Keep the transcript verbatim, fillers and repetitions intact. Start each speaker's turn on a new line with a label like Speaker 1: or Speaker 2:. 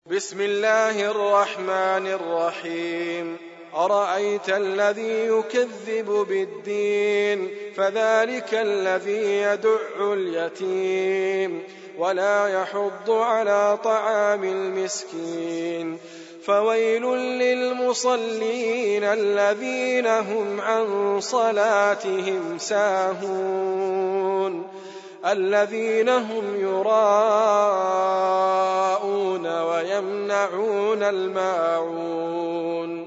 Speaker 1: بسم الله الرحمن الرحيم. أرأيت الذي يكذب بالدين فذلك الذي يدع اليتيم ولا يحض على طعام المسكين فويل للمصلين الذين هم عن صلاتهم ساهون الذين هم يراءون ويمنعون الماعون